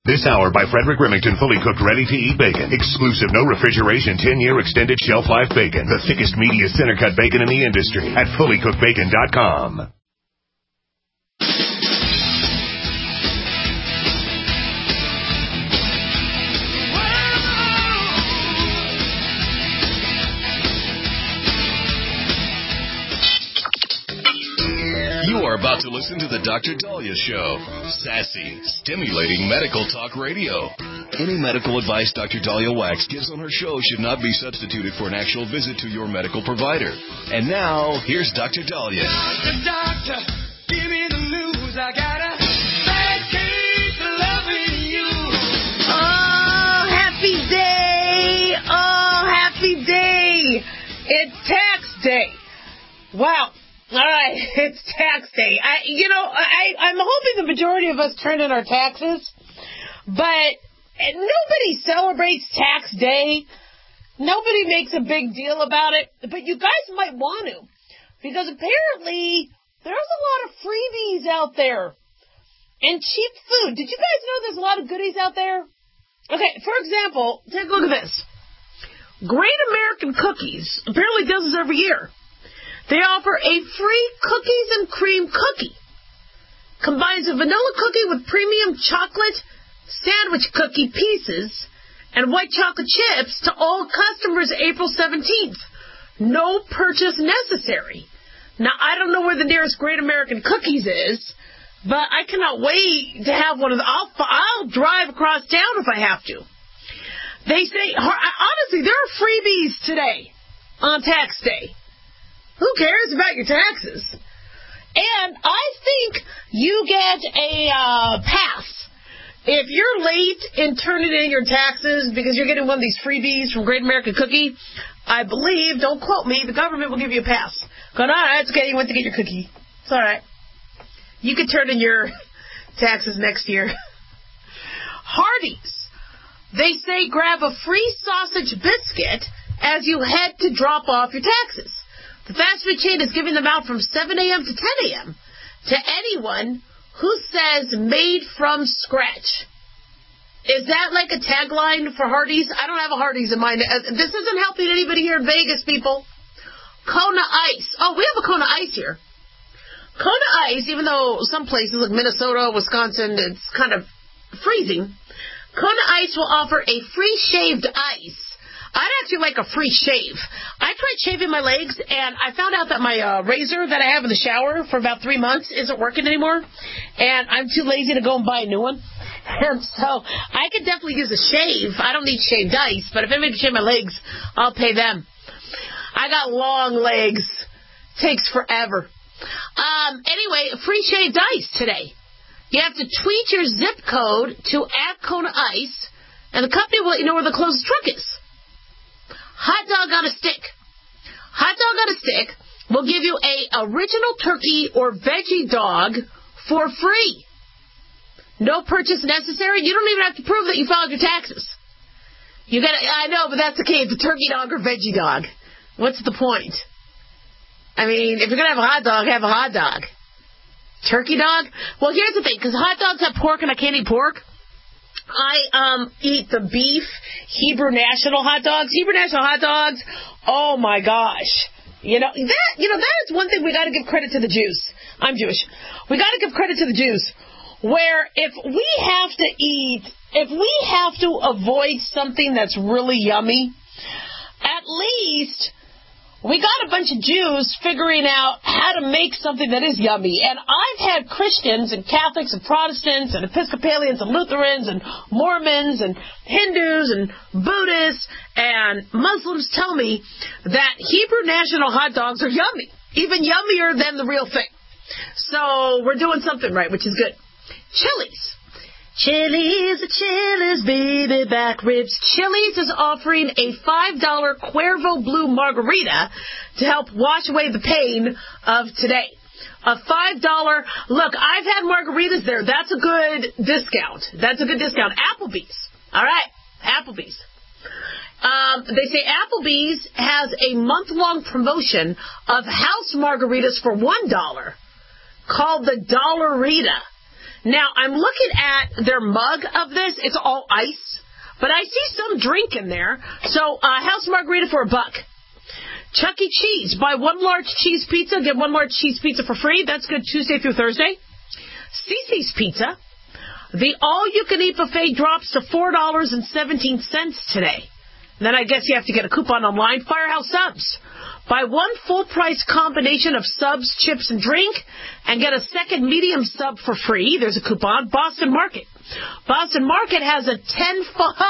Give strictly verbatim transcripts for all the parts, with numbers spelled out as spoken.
This hour by Frederick Remington, fully cooked, ready-to-eat bacon. Exclusive, no refrigeration, ten-year extended shelf life bacon. The thickest, meatiest, center-cut bacon in the industry at fully cooked bacon dot com. You are about to listen to the Doctor Dahlia Show. Sassy, stimulating medical talk radio. Any medical advice Doctor Dahlia Wax gives on her show should not be substituted for an actual visit to your medical provider. And now, here's Doctor Dahlia. Doctor, doctor, give me the news. I got a bad case of loving you. Oh, happy day. Oh, happy day. It's tax day. Wow. All right, it's tax day. I, you know, I, I'm hoping the majority of us turn in our taxes, but nobody celebrates tax day. Nobody makes a big deal about it, but you guys might want to, because apparently there's a lot of freebies out there and cheap food. Did you guys know there's a lot of goodies out there? Okay, for example, take a look at this. Great American Cookies apparently does this every year. They offer a free cookies and cream cookie. Combines a vanilla cookie with premium chocolate sandwich cookie pieces and white chocolate chips to all customers April seventeenth. No purchase necessary. Now, I don't know where the nearest Great American Cookies is, but I cannot wait to have one of them. I'll, I'll drive across town if I have to. They say, honestly, there are freebies today on tax day. Who cares about your taxes? And I think you get a uh, pass. If you're late in turning in your taxes because you're getting one of these freebies from Great American Cookie, I believe, don't quote me, the government will give you a pass. Go, all right, it's okay, you went to get your cookie. It's all right. You can turn in your taxes next year. Hardee's. They say grab a free sausage biscuit as you head to drop off your taxes. The fast food chain is giving them out from seven a.m. to ten a.m. to anyone who says made from scratch. Is that like a tagline for Hardee's? I don't have a Hardee's in mind. This isn't helping anybody here in Vegas, people. Kona Ice. Oh, we have a Kona Ice here. Kona Ice, even though some places like Minnesota, Wisconsin, it's kind of freezing, Kona Ice will offer a free shaved ice. I'd actually like a free shave. I tried shaving my legs, and I found out that my uh, razor that I have in the shower for about three months isn't working anymore, and I'm too lazy to go and buy a new one. And so I could definitely use a shave. I don't need shaved ice, but if anybody can shave my legs, I'll pay them. I got long legs. Takes forever. Um, anyway, free shaved ice today. You have to tweet your zip code to at Kona Ice, and the company will let you know where the closest truck is. Hot dog on a stick. Hot dog on a stick will give you a original turkey or veggie dog for free. No purchase necessary. You don't even have to prove that you filed your taxes. You got I know, but that's the case. The turkey dog or veggie dog. What's the point? I mean, if you're going to have a hot dog, have a hot dog. Turkey dog? Well, here's the thing, because hot dogs have pork and I can't eat pork. I um eat the beef Hebrew National hot dogs. Hebrew National hot dogs, oh my gosh. You know, that you know that is one thing we got to give credit to the Jews. I'm Jewish. We got to give credit to the Jews. Where if we have to eat, if we have to avoid something that's really yummy, at least we got a bunch of Jews figuring out how to make something that is yummy. And I've had Christians and Catholics and Protestants and Episcopalians and Lutherans and Mormons and Hindus and Buddhists and Muslims tell me that Hebrew National hot dogs are yummy, even yummier than the real thing. So we're doing something right, which is good. Chili's. Chili's, Chili's, baby back ribs. Chili's is offering a five dollar Cuervo Blue margarita to help wash away the pain of today. A five dollar, look, I've had margaritas there. That's a good discount. That's a good discount. Applebee's. All right, Applebee's. Um, they say Applebee's has a month-long promotion of house margaritas for one dollar called the Dollarita. Now, I'm looking at their mug of this. It's all ice. But I see some drink in there. So, uh, House Margarita for a buck. Chuck E. Cheese. Buy one large cheese pizza, get one large cheese pizza for free. That's good Tuesday through Thursday. Cece's Pizza. The all-you-can-eat buffet drops to four dollars and seventeen cents today. Then I guess you have to get a coupon online. Firehouse Subs. Buy one full-price combination of subs, chips, and drink, and get a second medium sub for free. There's a coupon. Boston Market. Boston Market has a ten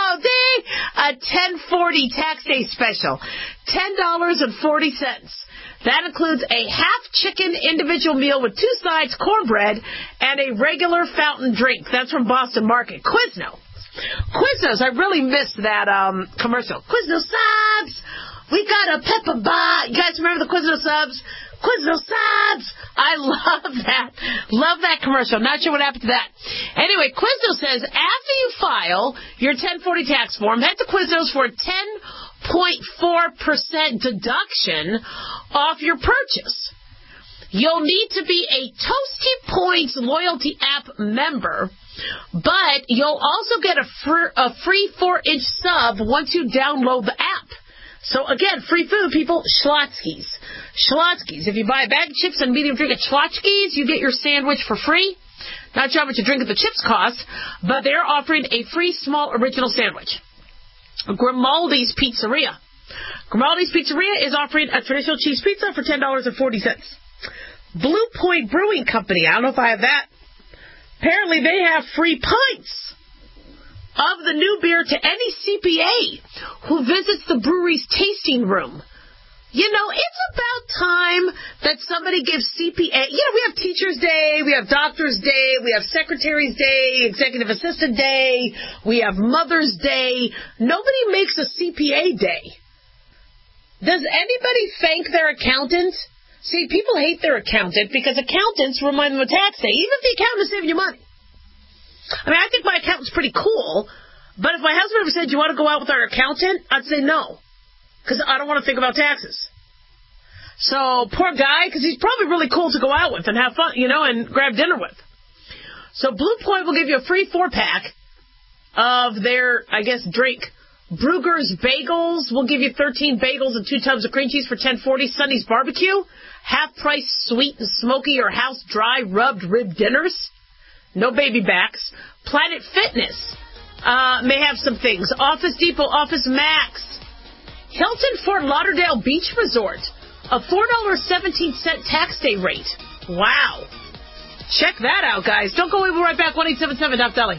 a ten forty tax day special, ten dollars and forty cents. That includes a half chicken individual meal with two sides, cornbread, and a regular fountain drink. That's from Boston Market. Quiznos. Quiznos. I really missed that um, commercial. Quiznos subs. We got a pepper bar. You guys remember the Quiznos subs? Quiznos subs. I love that. Love that commercial. Not sure what happened to that. Anyway, Quiznos says after you file your ten forty tax form, head to Quiznos for a ten point four percent deduction off your purchase. You'll need to be a Toasty Points loyalty app member, but you'll also get a, fr- a free four-inch sub once you download the app. So, again, free food, people, Schlotzsky's. Schlotzsky's. If you buy a bag of chips and medium drink at Schlotzsky's, you get your sandwich for free. Not sure how much a drink of the chips cost, but they're offering a free small original sandwich. Grimaldi's Pizzeria. Grimaldi's Pizzeria is offering a traditional cheese pizza for ten dollars and forty cents. Blue Point Brewing Company. I don't know if I have that. Apparently they have free pints of the new beer to any C P A who visits the brewery's tasting room. You know, it's about time that somebody gives C P A. You know, we have Teachers' Day, we have Doctors' Day, we have Secretary's Day, Executive Assistant Day, we have Mother's Day. Nobody makes a C P A day. Does anybody thank their accountant? See, people hate their accountant because accountants remind them of tax day, even if the accountant is saving you money. I mean, I think my accountant's pretty cool, but if my husband ever said, do you want to go out with our accountant? I'd say no, because I don't want to think about taxes. So, poor guy, because he's probably really cool to go out with and have fun, you know, and grab dinner with. So, Blue Point will give you a free four-pack of their, I guess, drink. Bruegger's Bagels will give you thirteen bagels and two tubs of cream cheese for ten forty. Sonny's Barbecue, half-price sweet and smoky or house-dry rubbed rib dinners. No baby backs. Planet Fitness uh, may have some things. Office Depot, Office Max. Hilton Fort Lauderdale Beach Resort, a four dollars and seventeen cents tax day rate. Wow. Check that out, guys. Don't go away. We'll be right back. one eight seven seven Doc Deli.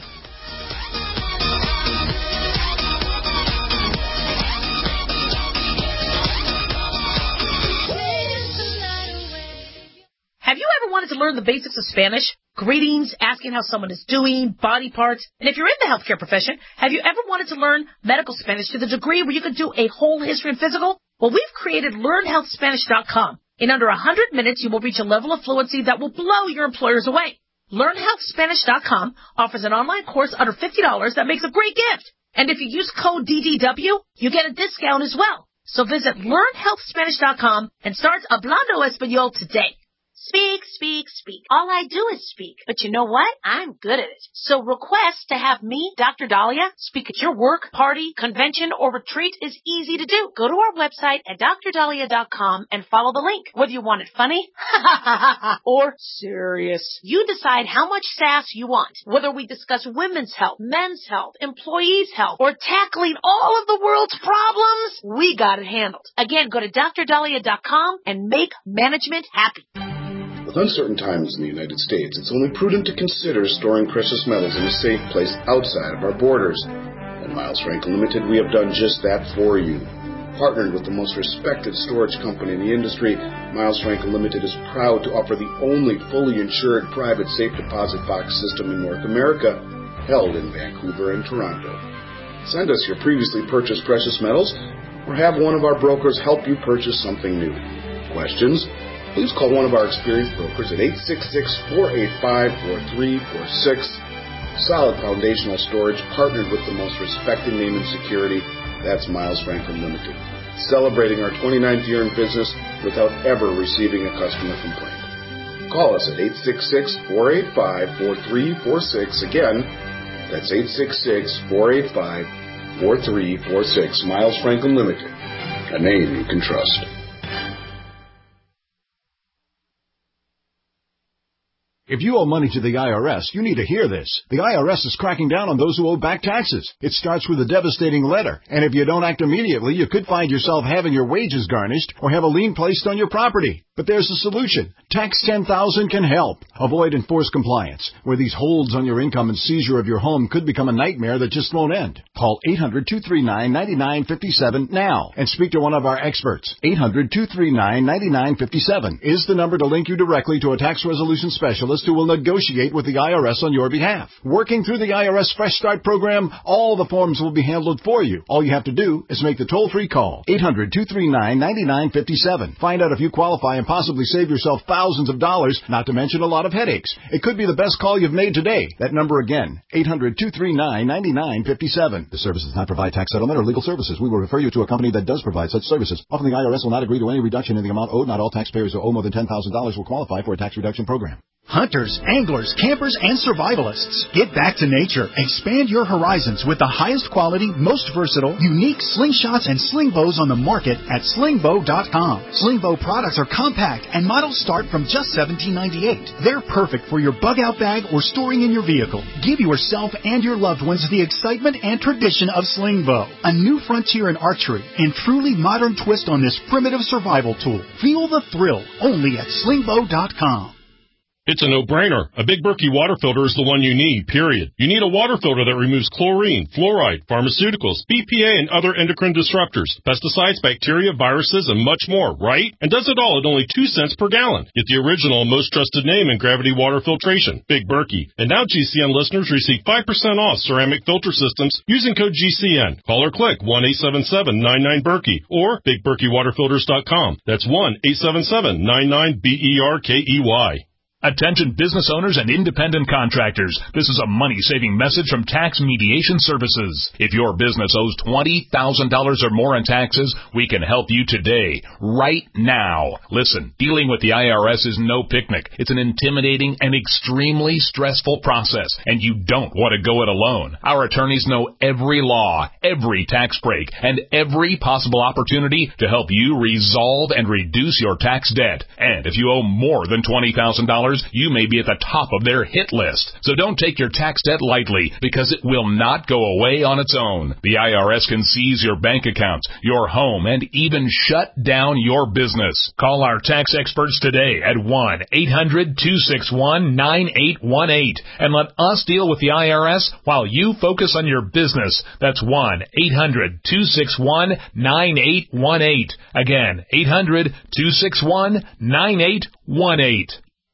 Have you ever wanted to learn the basics of Spanish? Greetings, asking how someone is doing, body parts. And if you're in the healthcare profession, have you ever wanted to learn medical Spanish to the degree where you could do a whole history and physical? Well, we've created learn health spanish dot com. In under one hundred minutes, you will reach a level of fluency that will blow your employers away. learn health spanish dot com offers an online course under fifty dollars that makes a great gift. And if you use code D D W, you get a discount as well. So visit learn health spanish dot com and start Hablando Español today. Speak, speak, speak. All I do is speak. But you know what? I'm good at it. So request to have me, Doctor Dahlia, speak at your work, party, convention, or retreat is easy to do. Go to our website at dr dahlia dot com and follow the link. Whether you want it funny or serious, you decide how much sass you want. Whether we discuss women's health, men's health, employees' health, or tackling all of the world's problems, we got it handled. Again, go to dr dahlia dot com and make management happy. With uncertain times in the United States, it's only prudent to consider storing precious metals in a safe place outside of our borders. At Miles Franklin Limited, we have done just that for you. Partnered with the most respected storage company in the industry, Miles Franklin Limited is proud to offer the only fully insured private safe deposit box system in North America, held in Vancouver and Toronto. Send us your previously purchased precious metals, or have one of our brokers help you purchase something new. Questions? Please call one of our experienced brokers at eight six six, four eight five, four three four six. Solid foundational storage partnered with the most respected name in security. That's Miles Franklin Limited. Celebrating our twenty-ninth year in business without ever receiving a customer complaint. Call us at eight six six, four eight five, four three four six. Again, that's eight six six, four eight five, four three four six. Miles Franklin Limited, a name you can trust. If you owe money to the I R S, you need to hear this. The I R S is cracking down on those who owe back taxes. It starts with a devastating letter, and if you don't act immediately, you could find yourself having your wages garnished or have a lien placed on your property. But there's a solution. Tax ten thousand can help. Avoid enforced compliance, where these holds on your income and seizure of your home could become a nightmare that just won't end. Call eight hundred, two three nine, nine nine five seven now and speak to one of our experts. eight hundred, two three nine, nine nine five seven is the number to link you directly to a tax resolution specialist who will negotiate with the I R S on your behalf. Working through the I R S Fresh Start program, all the forms will be handled for you. All you have to do is make the toll-free call. eight hundred, two three nine, nine nine five seven. Find out if you qualify and possibly save yourself thousands of dollars, not to mention a lot of headaches. It could be the best call you've made today. That number again, eight hundred, two three nine, nine nine five seven. The service does not provide tax settlement or legal services. We will refer you to a company that does provide such services. Often the I R S will not agree to any reduction in the amount owed. Not all taxpayers who owe more than ten thousand dollars will qualify for a tax reduction program. Hunters, anglers, campers, and survivalists. Get back to nature. Expand your horizons with the highest quality, most versatile, unique slingshots and sling bows on the market at sling bow dot com. Sling bow products are compact and models start from just seventeen ninety-eight. They're perfect for your bug-out bag or storing in your vehicle. Give yourself and your loved ones the excitement and tradition of sling bow. A new frontier in archery and truly modern twist on this primitive survival tool. Feel the thrill only at sling bow dot com. It's a no-brainer. A Big Berkey water filter is the one you need, period. You need a water filter that removes chlorine, fluoride, pharmaceuticals, B P A, and other endocrine disruptors, pesticides, bacteria, viruses, and much more, right? And does it all at only two cents per gallon. Get the original and most trusted name in gravity water filtration, Big Berkey. And now G C N listeners receive five percent off ceramic filter systems using code G C N. Call or click one eight seven seven, nine nine, Berkey or big berkey water filters dot com. That's one eight seven seven, nine nine, B E R K E Y. Attention business owners and independent contractors. This is a money-saving message from Tax Mediation Services. If your business owes twenty thousand dollars or more in taxes, we can help you today, right now. Listen, dealing with the I R S is no picnic. It's an intimidating and extremely stressful process, and you don't want to go it alone. Our attorneys know every law, every tax break, and every possible opportunity to help you resolve and reduce your tax debt. And if you owe more than twenty thousand dollars, you may be at the top of their hit list. So don't take your tax debt lightly, because it will not go away on its own. The I R S can seize your bank accounts, your home, and even shut down your business. Call our tax experts today at one eight hundred, two six one, nine eight one eight and let us deal with the I R S while you focus on your business. That's one eight hundred, two six one, nine eight one eight. Again, eight hundred, two six one, nine eight one eight.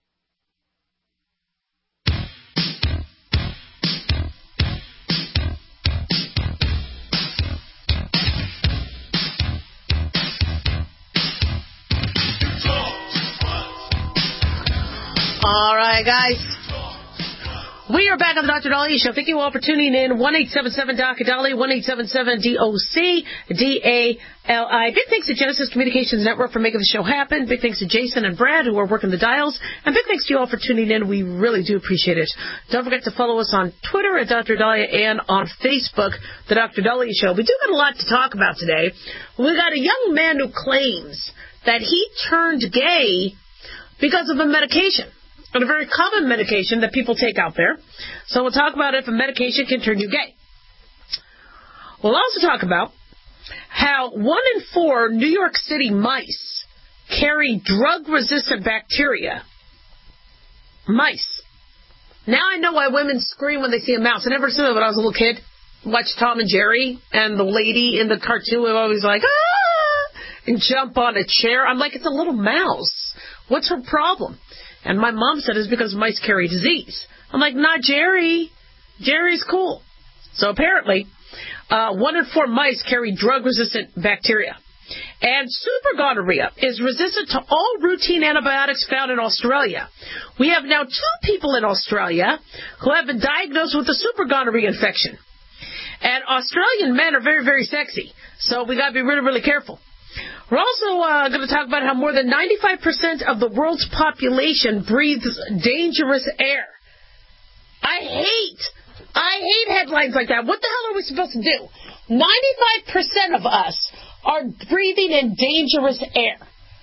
All right, guys. We are back on the Doctor Dahlia Show. Thank you all for tuning in. one eight seven seven, D O C Dahlia, one eight seven seven, D O C D A L I. Big thanks to Genesis Communications Network for making the show happen. Big thanks to Jason and Brad who are working the dials. And big thanks to you all for tuning in. We really do appreciate it. Don't forget to follow us on Twitter at Doctor Dahlia and on Facebook, The Doctor Dahlia Show. We do got a lot to talk about today. We got a young man who claims that he turned gay because of a medication. And a very common medication that people take out there. So we'll talk about if a medication can turn you gay. We'll also talk about how one in four New York City mice carry drug-resistant bacteria. Mice. Now I know why women scream when they see a mouse. I never saw it when I was a little kid. Watched Tom and Jerry, and the lady in the cartoon was always like, ah, and jump on a chair. I'm like, it's a little mouse. What's her problem? And my mom said it's because mice carry disease. I'm like, not Jerry. Jerry's cool. So apparently, uh, one in four mice carry drug-resistant bacteria. And super gonorrhea is resistant to all routine antibiotics found in Australia. We have now two people in Australia who have been diagnosed with a super gonorrhea infection. And Australian men are very, very sexy. So we got to be really, really careful. We're also uh, going to talk about how more than ninety-five percent of the world's population breathes dangerous air. I hate, I hate headlines like that. What the hell are we supposed to do? ninety-five percent of us are breathing in dangerous air.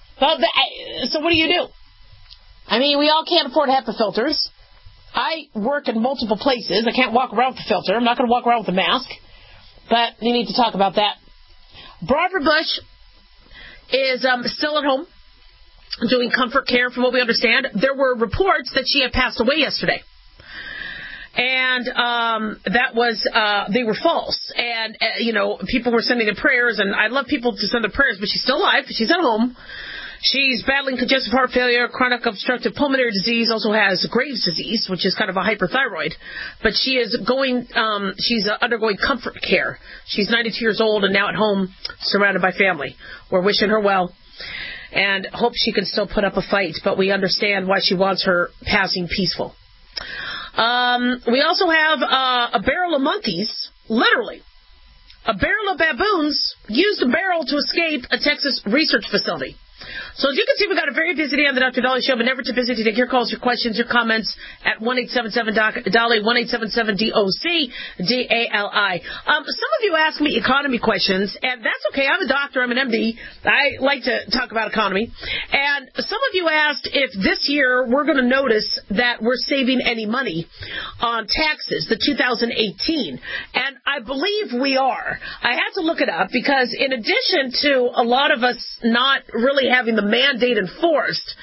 So what do you do? I mean, we all can't afford HEPA filters. I work in multiple places. I can't walk around with a filter. I'm not going to walk around with a mask. But we need to talk about that. Barbara Bush is um, still at home doing comfort care, from what we understand. There were reports that she had passed away yesterday. And um, that was, uh, they were false. And, uh, you know, people were sending their prayers, and I love people to send their prayers, but she's still alive. She's at home. She's battling congestive heart failure, chronic obstructive pulmonary disease, also has Graves' disease, which is kind of a hyperthyroid. But she is going, um, she's uh, undergoing comfort care. She's ninety-two years old and now at home, surrounded by family. We're wishing her well and hope she can still put up a fight, but we understand why she wants her passing peaceful. Um, we also have uh, a barrel of monkeys, literally. A barrel of baboons used a barrel to escape a Texas research facility. So as you can see, we've got a very busy day on the Doctor Dolly Show, but never too busy to take your calls, your questions, your comments at one eight seven seven D O C, Dolly, one eight seven seven D O C, D A L I. Um, some of you ask me economy questions, and that's okay. I'm a doctor. I'm an M D. I like to talk about economy. And some of you asked if this year we're going to notice that we're saving any money on taxes, the two thousand eighteen. And I believe we are. I had to look it up because in addition to a lot of us not really having the mandate enforced,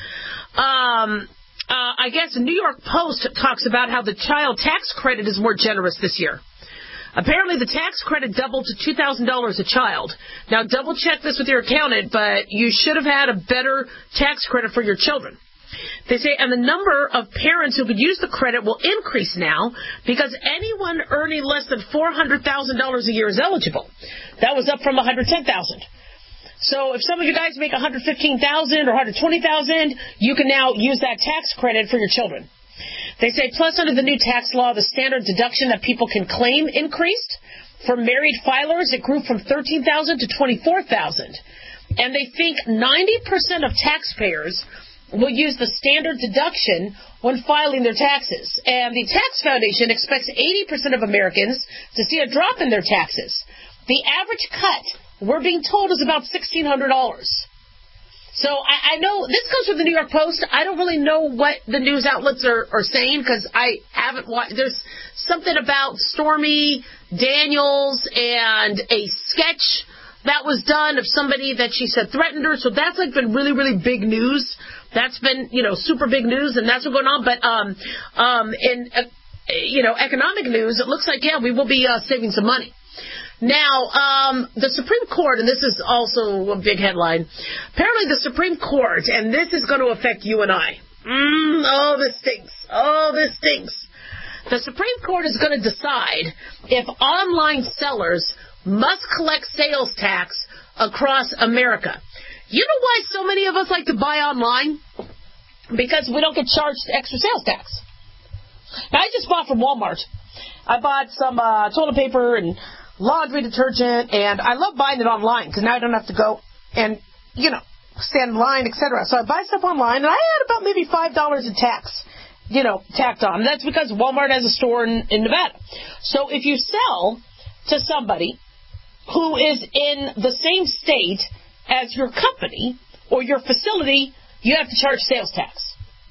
um, uh, I guess the New York Post talks about how the child tax credit is more generous this year. Apparently the tax credit doubled to two thousand dollars a child. Now double check this with your accountant, but you should have had a better tax credit for your children. They say, and the number of parents who could use the credit will increase now because anyone earning less than four hundred thousand dollars a year is eligible. That was up from one hundred ten thousand dollars. So if some of you guys make one hundred fifteen thousand dollars or one hundred twenty thousand dollars, you can now use that tax credit for your children. They say, plus under the new tax law, the standard deduction that people can claim increased. For married filers, it grew from thirteen thousand dollars to twenty-four thousand dollars. And they think ninety percent of taxpayers will use the standard deduction when filing their taxes. And the Tax Foundation expects eighty percent of Americans to see a drop in their taxes. The average cut, we're being told, is about sixteen hundred dollars. So I, I know this comes from the New York Post. I don't really know what the news outlets are, are saying because I haven't watched. There's something about Stormy Daniels and a sketch that was done of somebody that she said threatened her. So that's like been really, really big news. That's been, you know, super big news, and that's what's going on. But um, um, in uh, you know, economic news, it looks like, yeah, we will be uh, saving some money. Now, um, the Supreme Court, and this is also a big headline, apparently the Supreme Court, and this is going to affect you and I. Mm, oh, this stinks. Oh, this stinks. The Supreme Court is going to decide if online sellers must collect sales tax across America. You know why so many of us like to buy online? Because we don't get charged extra sales tax. Now, I just bought from Walmart. I bought some uh, toilet paper and laundry detergent, and I love buying it online because now I don't have to go and, you know, stand in line, et cetera. So I buy stuff online, and I had about maybe five dollars in tax, you know, tacked on. That's because Walmart has a store in, in Nevada. So if you sell to somebody who is in the same state as your company or your facility, you have to charge sales tax.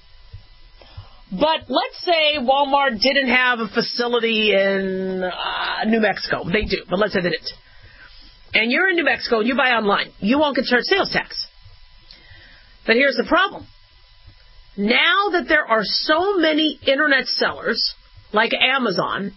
But let's say Walmart didn't have a facility in uh, New Mexico. They do, but let's say they didn't. And you're in New Mexico and you buy online. You won't get charged sales tax. But here's the problem. Now that there are so many internet sellers, like Amazon,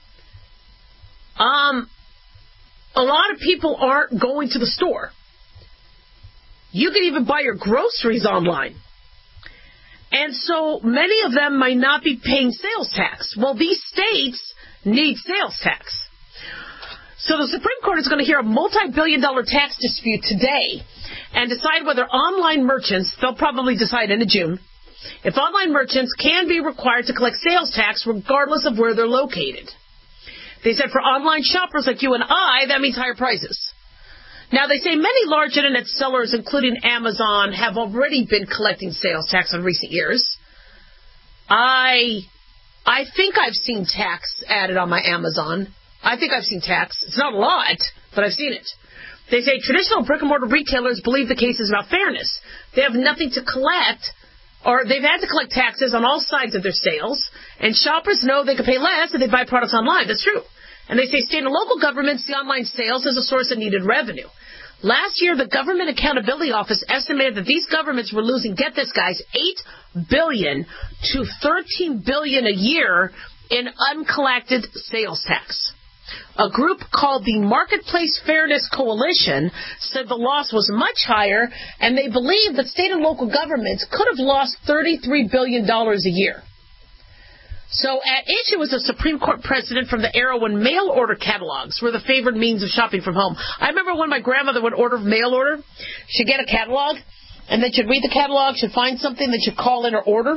um, a lot of people aren't going to the store. You can even buy your groceries online. And so many of them might not be paying sales tax. Well, these states need sales tax. So the Supreme Court is going to hear a multi-billion dollar tax dispute today and decide whether online merchants, they'll probably decide into June, if online merchants can be required to collect sales tax regardless of where they're located. They said for online shoppers like you and I, that means higher prices. Now, they say many large Internet sellers, including Amazon, have already been collecting sales tax in recent years. I I think I've seen tax added on my Amazon. I think I've seen tax. It's not a lot, but I've seen it. They say traditional brick-and-mortar retailers believe the case is about fairness. They have nothing to collect, or they've had to collect taxes on all sides of their sales, and shoppers know they can pay less if they buy products online. That's true. And they say state and local governments see online sales as a source of needed revenue. Last year, the Government Accountability Office estimated that these governments were losing, get this, guys, eight billion dollars to thirteen billion dollars a year in uncollected sales tax. A group called the Marketplace Fairness Coalition said the loss was much higher, and they believe that state and local governments could have lost thirty-three billion dollars a year. So at issue was a Supreme Court precedent from the era when mail-order catalogs were the favored means of shopping from home. I remember when my grandmother would order mail order, she'd get a catalog, and then she'd read the catalog, she'd find something that she'd call in her order,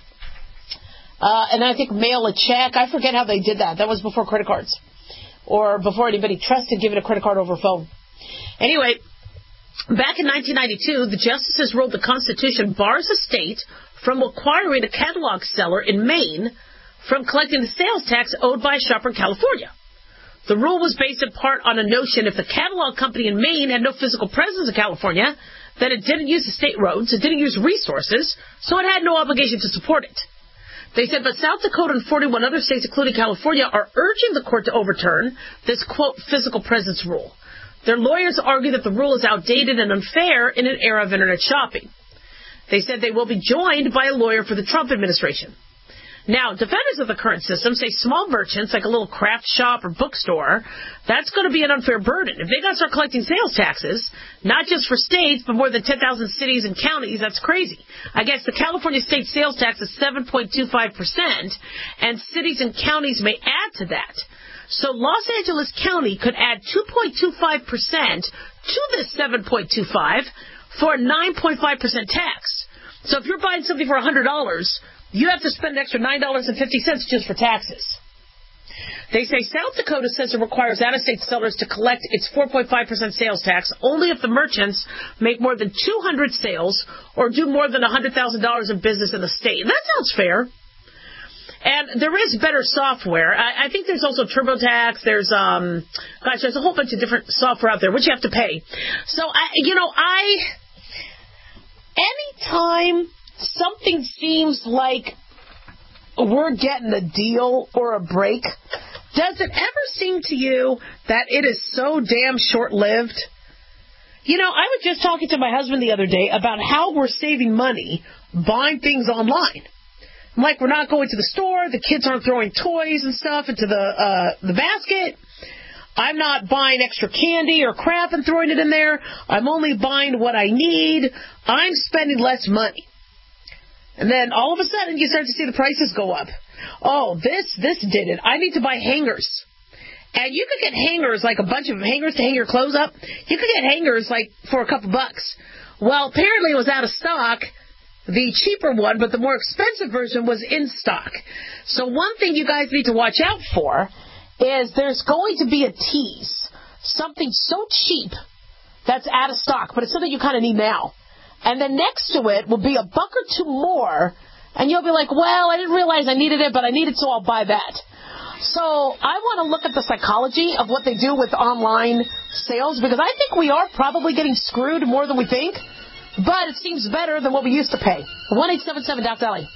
uh, and I think mail a check. I forget how they did that. That was before credit cards, or before anybody trusted giving a credit card over phone. Anyway, back in nineteen ninety-two, the justices ruled the Constitution bars a state from acquiring a catalog seller in Maine from collecting the sales tax owed by a shopper in California. The rule was based in part on a notion if the catalog company in Maine had no physical presence in California, then it didn't use the state roads, it didn't use resources, so it had no obligation to support it. They said that South Dakota and forty-one other states, including California, are urging the court to overturn this, quote, physical presence rule. Their lawyers argue that the rule is outdated and unfair in an era of Internet shopping. They said they will be joined by a lawyer for the Trump administration. Now, defenders of the current system say small merchants, like a little craft shop or bookstore, that's going to be an unfair burden. If they got to start collecting sales taxes, not just for states, but more than ten thousand cities and counties, that's crazy. I guess the California state sales tax is seven point two five percent, and cities and counties may add to that. So Los Angeles County could add two point two five percent to this seven point two five for a nine point five percent tax. So if you're buying something for one hundred dollars, you have to spend an extra nine dollars and fifty cents just for taxes. They say South Dakota says it requires out-of-state sellers to collect its four point five percent sales tax only if the merchants make more than two hundred sales or do more than one hundred thousand dollars in business in the state. And that sounds fair. And there is better software. I, I think there's also TurboTax. There's, um, gosh, there's a whole bunch of different software out there, which you have to pay. So, I, you know, I, anytime something seems like we're getting a deal or a break, does it ever seem to you that it is so damn short-lived? You know, I was just talking to my husband the other day about how we're saving money buying things online. Like, we're not going to the store, the kids aren't throwing toys and stuff into the uh, the basket. I'm not buying extra candy or crap and throwing it in there. I'm only buying what I need. I'm spending less money. And then all of a sudden you start to see the prices go up. Oh, this this did it. I need to buy hangers. And you could get hangers, like a bunch of hangers to hang your clothes up. You could get hangers like for a couple bucks. Well, apparently it was out of stock. The cheaper one, but the more expensive version was in stock. So one thing you guys need to watch out for is there's going to be a tease. Something so cheap that's out of stock, but it's something you kind of need now. And then next to it will be a buck or two more, and you'll be like, well, I didn't realize I needed it, but I need it, so I'll buy that. So I want to look at the psychology of what they do with online sales, because I think we are probably getting screwed more than we think. But it seems better than what we used to pay. one eight seven seven Doc Dolly.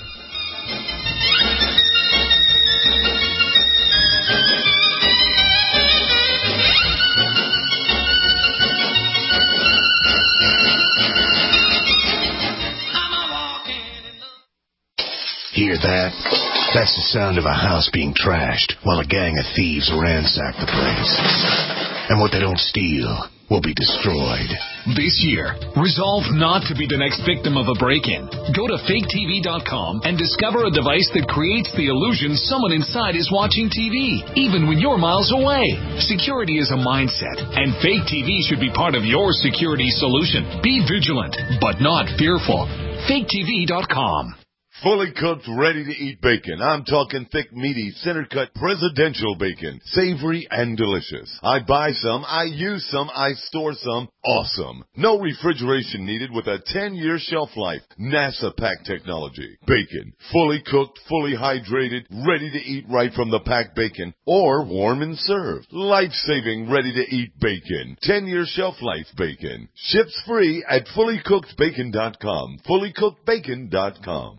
Hear that? That's the sound of a house being trashed while a gang of thieves ransack the place. And what they don't steal will be destroyed. This year, resolve not to be the next victim of a break-in. Go to fake T V dot com and discover a device that creates the illusion someone inside is watching T V, even when you're miles away. Security is a mindset, and Fake T V should be part of your security solution. Be vigilant, but not fearful. fake T V dot com. fully cooked, ready-to-eat bacon. I'm talking thick, meaty, center-cut presidential bacon. Savory and delicious. I buy some, I use some, I store some. Awesome. No refrigeration needed with a ten-year shelf life. NASA pack technology. Bacon. Fully cooked, fully hydrated, ready to eat right from the packed bacon. Or warm and served. Life-saving, ready-to-eat bacon. ten-year shelf life bacon. Ships free at fully cooked bacon dot com. fully cooked bacon dot com.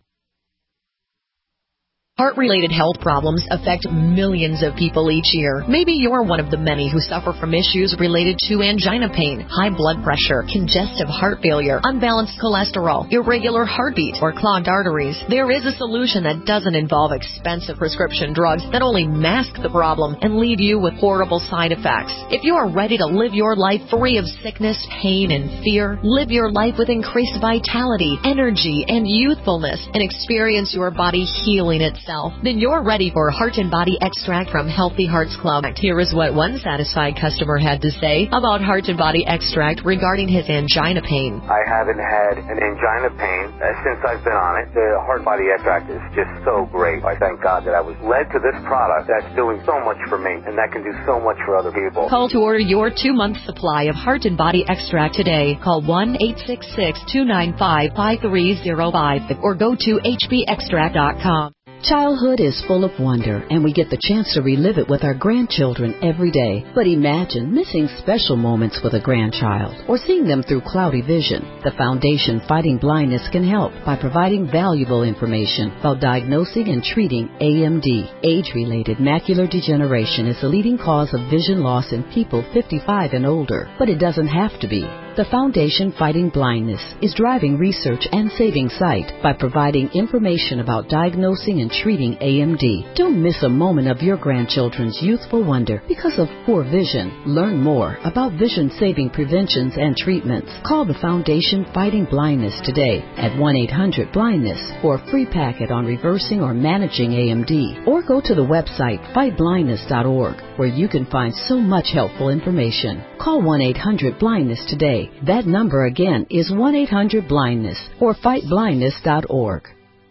Heart-related health problems affect millions of people each year. Maybe you're one of the many who suffer from issues related to angina pain, high blood pressure, congestive heart failure, unbalanced cholesterol, irregular heartbeat, or clogged arteries. There is a solution that doesn't involve expensive prescription drugs that only mask the problem and leave you with horrible side effects. If you are ready to live your life free of sickness, pain, and fear, live your life with increased vitality, energy, and youthfulness, and experience your body healing itself, then you're ready for Heart and Body Extract from Healthy Hearts Club. Here is what one satisfied customer had to say about Heart and Body Extract regarding his angina pain. I haven't had an angina pain uh, since I've been on it. The Heart and Body Extract is just so great. I thank God that I was led to this product that's doing so much for me, and that can do so much for other people. Call to order your two-month supply of Heart and Body Extract today. Call one eight six six, two nine five, five three zero five or go to h b extract dot com. Childhood is full of wonder, and we get the chance to relive it with our grandchildren every day. But imagine missing special moments with a grandchild or seeing them through cloudy vision. The Foundation Fighting Blindness can help by providing valuable information about diagnosing and treating A M D. Age-related macular degeneration is the leading cause of vision loss in people fifty-five and older, but it doesn't have to be. The Foundation Fighting Blindness is driving research and saving sight by providing information about diagnosing and treating A M D. Don't miss a moment of your grandchildren's youthful wonder because of poor vision. Learn more about vision-saving preventions and treatments. Call the Foundation Fighting Blindness today at one eight hundred blindness for a free packet on reversing or managing A M D. Or go to the website fight blindness dot org where you can find so much helpful information. Call one eight hundred blindness today. That number again is one eight hundred blindness or fight blindness dot org.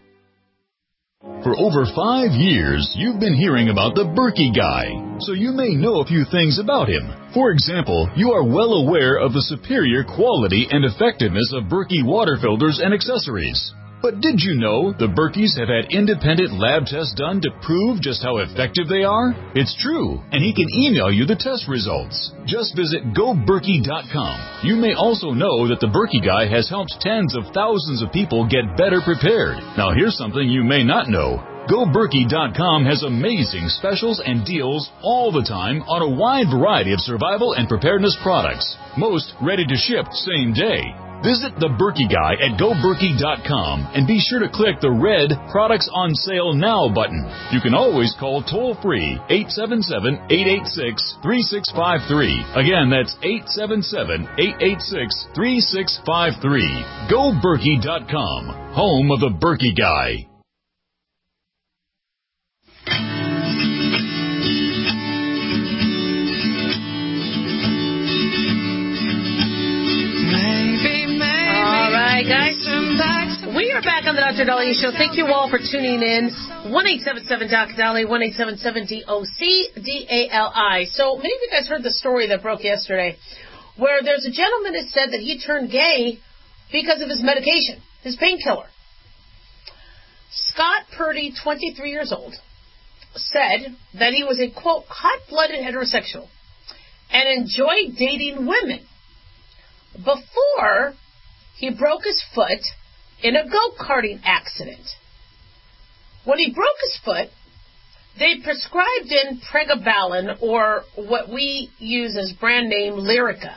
For over five years, you've been hearing about the Berkey Guy, so you may know a few things about him. For example, you are well aware of the superior quality and effectiveness of Berkey water filters and accessories. But did you know the Berkeys have had independent lab tests done to prove just how effective they are? It's true, and he can email you the test results. Just visit go berkey dot com. You may also know that the Berkey Guy has helped tens of thousands of people get better prepared. Now here's something you may not know. go berkey dot com has amazing specials and deals all the time on a wide variety of survival and preparedness products, most ready to ship same day. Visit the Berkey Guy at go berkey dot com and be sure to click the red Products on Sale Now button. You can always call toll-free eight seven seven, eight eight six, three six five three. Again, that's eight seven seven, eight eight six, three six five three. go berkey dot com, home of the Berkey Guy. Guys, we are back on the Doctor Dahlia Show. Thank you all for tuning in. one eight seven seven D O C Dahlia, one eight seven seven D O C D A L I. So many of you guys heard the story that broke yesterday where there's a gentleman that said that he turned gay because of his medication, his painkiller. Scott Purdy, twenty-three years old, said that he was a, quote, hot-blooded heterosexual and enjoyed dating women before he broke his foot in a go-karting accident. When he broke his foot, they prescribed in pregabalin, or what we use as brand name Lyrica.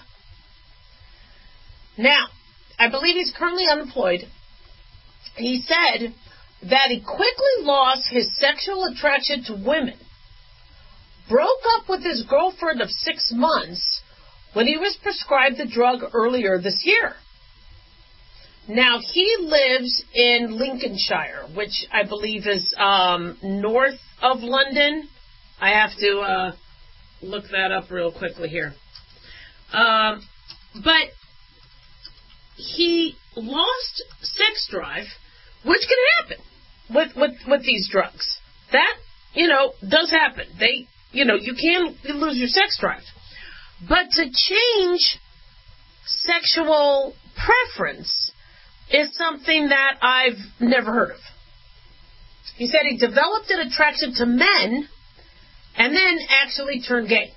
Now, I believe he's currently unemployed. He said that he quickly lost his sexual attraction to women, broke up with his girlfriend of six months when he was prescribed the drug earlier this year. Now, he lives in Lincolnshire, which I believe is um, north of London. I have to uh, look that up real quickly here. Um, but he lost sex drive, which can happen. with, with, with these drugs. That, you know, does happen. They, you know, you can lose your sex drive. But to change sexual preference is something that I've never heard of. He said he developed an attraction to men and then actually turned gay.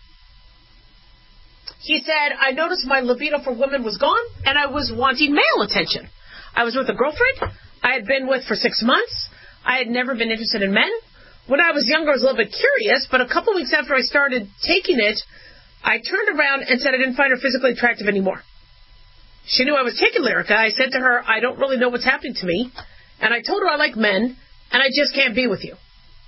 He said, I noticed my libido for women was gone and I was wanting male attention. I was with a girlfriend I had been with for six months. I had never been interested in men. When I was younger, I was a little bit curious, but a couple weeks after I started taking it, I turned around and said I didn't find her physically attractive anymore. She knew I was taking Lyrica. I said to her, I don't really know what's happening to me. And I told her I like men, and I just can't be with you.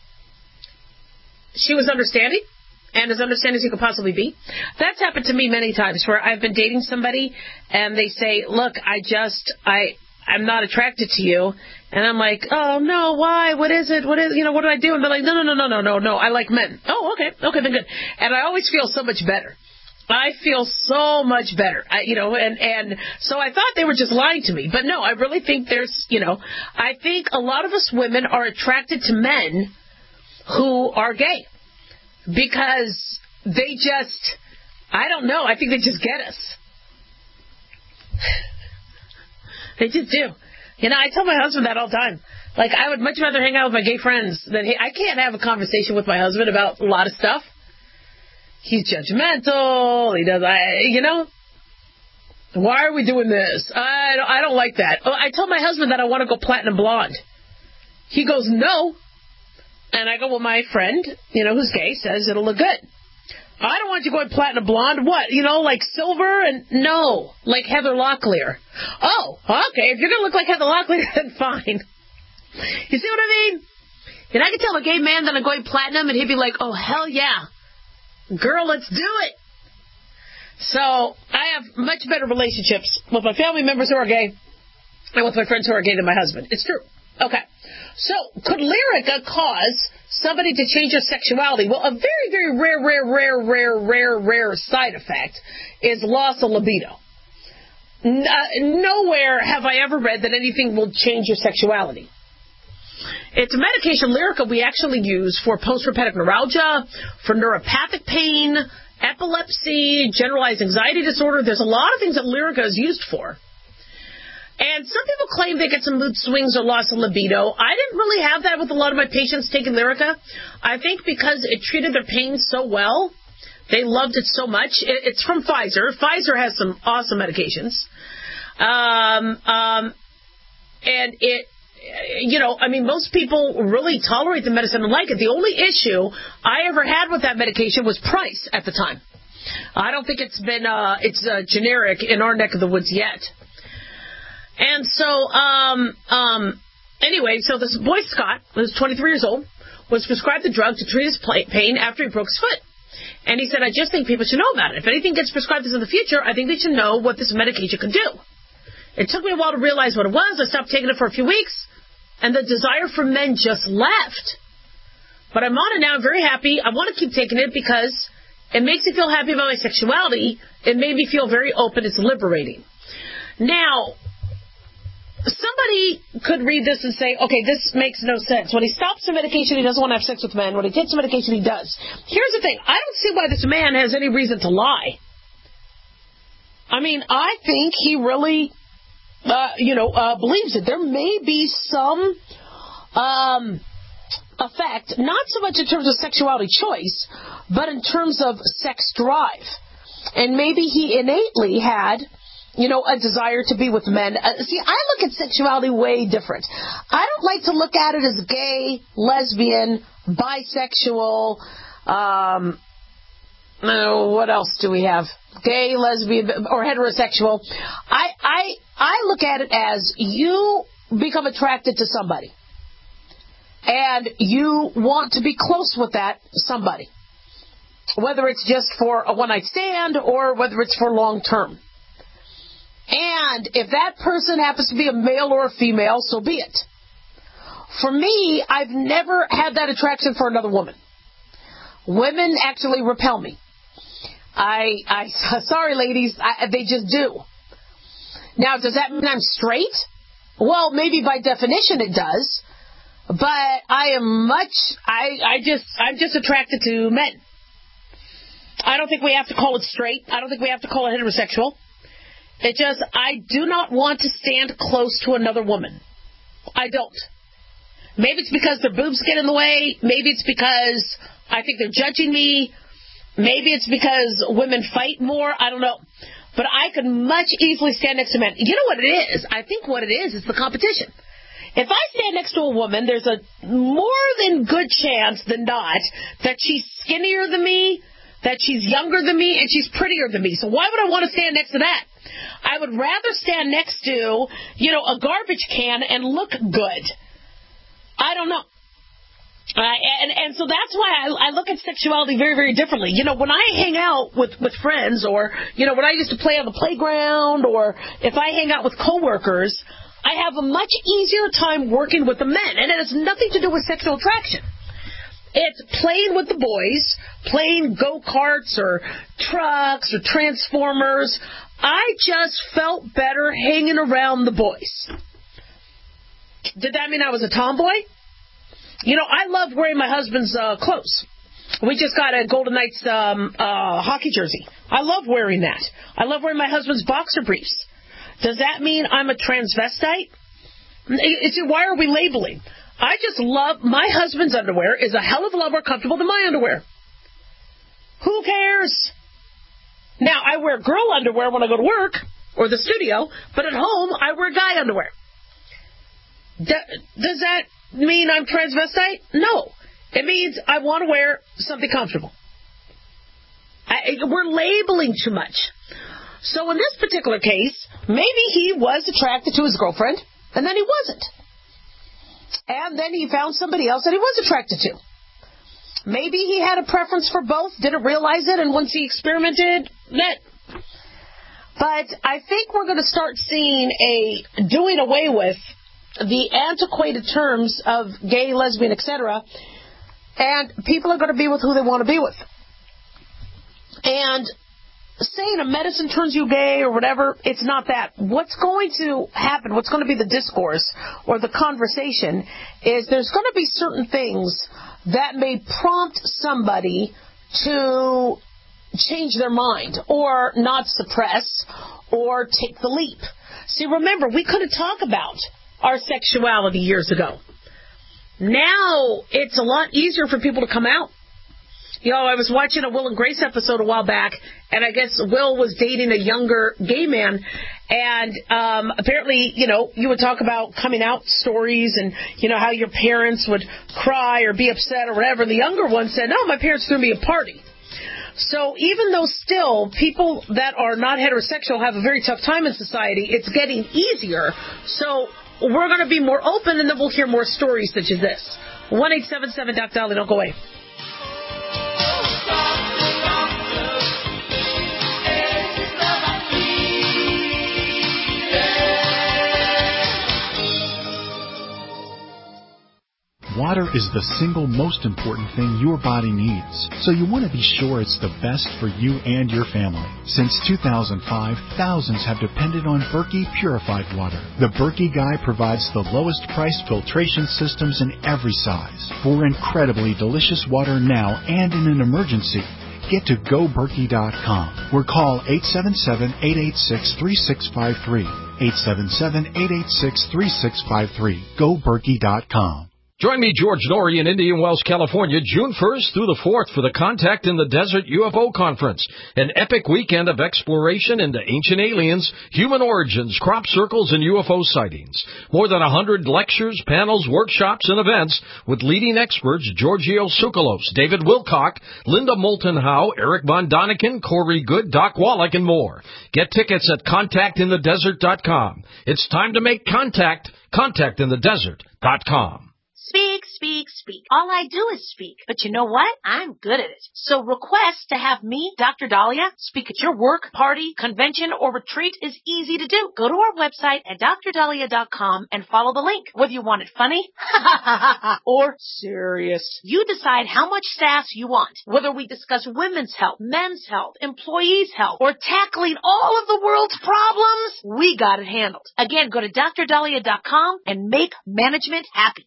She was understanding, and as understanding as you could possibly be. That's happened to me many times, where I've been dating somebody, and they say, look, I just, I, I'm not attracted to you. And I'm like, oh, no, why? What is it? What is, you know, what do I do? And they're like, no, no, no, no, no, no, no, I like men. Oh, okay, okay, then good. And I always feel so much better. I feel so much better, I, you know, and, and so I thought they were just lying to me. But no, I really think there's, you know, I think a lot of us women are attracted to men who are gay because they just, I don't know, I think they just get us. They just do. You know, I tell my husband that all the time. Like, I would much rather hang out with my gay friends than he, I can't have a conversation with my husband about a lot of stuff. He's judgmental. He does, I, you know. Why are we doing this? I don't, I don't like that. Oh, I told my husband that I want to go platinum blonde. He goes, no. And I go, well, my friend, you know, who's gay, says it'll look good. I don't want you going platinum blonde. What? You know, like silver? And no, like Heather Locklear. Oh, okay. If you're going to look like Heather Locklear, then fine. You see what I mean? And I could tell a gay man that I'm going platinum, and he'd be like, oh, hell yeah. Girl, let's do it. So I have much better relationships with my family members who are gay and with my friends who are gay than my husband. It's true. Okay. So could Lyrica cause somebody to change their sexuality? Well, a very, very rare, rare, rare, rare, rare, rare side effect is loss of libido. N- uh, nowhere have I ever read that anything will change your sexuality. It's a medication, Lyrica, we actually use for post-traumatic neuralgia, for neuropathic pain, epilepsy, generalized anxiety disorder. There's a lot of things that Lyrica is used for. And some people claim they get some mood swings or loss of libido. I didn't really have that with a lot of my patients taking Lyrica. I think because it treated their pain so well, they loved it so much. It's from Pfizer. Pfizer has some awesome medications. Um, um, and it... You know, I mean, most people really tolerate the medicine and like it. The only issue I ever had with that medication was price at the time. I don't think it's been, uh, it's uh, generic in our neck of the woods yet. And so, um, um, anyway, so this boy Scott, who was twenty-three years old, was prescribed the drug to treat his pain after he broke his foot. And he said, I just think people should know about it. If anything gets prescribed this in the future, I think they should know what this medication could do. It took me a while to realize what it was. I stopped taking it for a few weeks. And the desire for men just left. But I'm on it now. I'm very happy. I want to keep taking it because it makes me feel happy about my sexuality. It made me feel very open. It's liberating. Now, somebody could read this and say, okay, this makes no sense. When he stops the medication, he doesn't want to have sex with men. When he takes the medication, he does. Here's the thing. I don't see why this man has any reason to lie. I mean, I think he really... Uh, you know, uh, believes it. There may be some um, effect, not so much in terms of sexuality choice, but in terms of sex drive. And maybe he innately had, you know, a desire to be with men. Uh, see, I look at sexuality way different. I don't like to look at it as gay, lesbian, bisexual, um, oh, what else do we have? Gay, lesbian, or heterosexual. I, I, I look at it as you become attracted to somebody. And you want to be close with that somebody. Whether it's just for a one-night stand or whether it's for long term. And if that person happens to be a male or a female, so be it. For me, I've never had that attraction for another woman. Women actually repel me. I, I, sorry ladies, I, they just do. Now, does that mean I'm straight? Well, maybe by definition it does. But I am much, I, I just, I'm just attracted to men. I don't think we have to call it straight. I don't think we have to call it heterosexual. It just, I do not want to stand close to another woman. I don't. Maybe it's because their boobs get in the way. Maybe it's because I think they're judging me. Maybe it's because women fight more. I don't know. But I could much easily stand next to men. You know what it is? I think what it is is the competition. If I stand next to a woman, there's a more than good chance than not that she's skinnier than me, that she's younger than me, and she's prettier than me. So why would I want to stand next to that? I would rather stand next to, you know, a garbage can and look good. I don't know. Uh, and, and so that's why I, I look at sexuality very, very differently. You know, when I hang out with, with friends, or, you know, when I used to play on the playground, or if I hang out with coworkers, I have a much easier time working with the men. And it has nothing to do with sexual attraction. It's playing with the boys, playing go-karts or trucks or transformers. I just felt better hanging around the boys. Did that mean I was a tomboy? You know, I love wearing my husband's uh, clothes. We just got a Golden Knights um, uh, hockey jersey. I love wearing that. I love wearing my husband's boxer briefs. Does that mean I'm a transvestite? It's, why are we labeling? I just love, my husband's underwear is a hell of a lot more comfortable than my underwear. Who cares? Now, I wear girl underwear when I go to work or the studio, but at home I wear guy underwear. Does that mean I'm transvestite? No. It means I want to wear something comfortable. I, we're labeling too much. So in this particular case, maybe he was attracted to his girlfriend, and then he wasn't. And then he found somebody else that he was attracted to. Maybe he had a preference for both, didn't realize it, and once he experimented, that. But I think we're going to start seeing a doing away with the antiquated terms of gay, lesbian, et cetera, and people are going to be with who they want to be with. And saying a medicine turns you gay or whatever, it's not that. What's going to happen, what's going to be the discourse or the conversation is there's going to be certain things that may prompt somebody to change their mind or not suppress or take the leap. See, remember, we couldn't talk about our sexuality years ago. Now it's a lot easier for people to come out. You know, I was watching a Will and Grace episode a while back, and I guess Will was dating a younger gay man, and um, apparently, you know, you would talk about coming out stories and, you know, how your parents would cry or be upset or whatever. The younger one said, no, my parents threw me a party. So even though still people that are not heterosexual have a very tough time in society, it's getting easier. So we're going to be more open, and then we'll hear more stories such as this. one eight seven seven Doc Dolly, don't go away. Water is the single most important thing your body needs, so you want to be sure it's the best for you and your family. Since two thousand five, thousands have depended on Berkey purified water. The Berkey Guy provides the lowest priced filtration systems in every size for incredibly delicious water now and in an emergency. Get to go berkey dot com or call eight seven seven, eight eight six, three six five three. eight seven seven, eight eight six, three six five three. go berkey dot com. Join me, George Norrie, in Indian Wells, California, June first through the fourth for the Contact in the Desert U F O Conference, an epic weekend of exploration into ancient aliens, human origins, crop circles, and U F O sightings. More than one hundred lectures, panels, workshops, and events with leading experts Giorgio Tsoukalos, David Wilcock, Linda Moulton Howe, Eric Von Daniken, Corey Good, Doc Wallach, and more. Get tickets at contact in the desert dot com. It's time to make contact. contact in the desert dot com. Speak, speak, speak. All I do is speak. But you know what? I'm good at it. So request to have me, Doctor Dahlia, speak at your work, party, convention, or retreat is easy to do. Go to our website at dr dahlia dot com and follow the link. Whether you want it funny or serious, you decide how much sass you want. Whether we discuss women's health, men's health, employees' health, or tackling all of the world's problems, we got it handled. Again, go to dr dahlia dot com and make management happy. Have you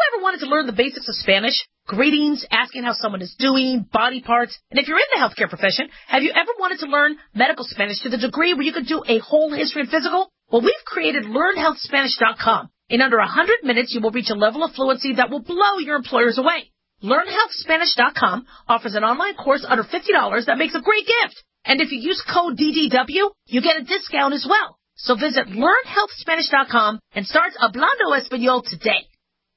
ever wanted to learn the basics of Spanish? Greetings, asking how someone is doing, body parts. And if you're in the healthcare profession, have you ever wanted to learn medical Spanish to the degree where you could do a whole history and physical? Well, we've created learn health spanish dot com. In under one hundred minutes, you will reach a level of fluency that will blow your employers away. learn health spanish dot com offers an online course under fifty dollars that makes a great gift. And if you use code D D W, you get a discount as well. So visit learn health spanish dot com and start Hablando Español today.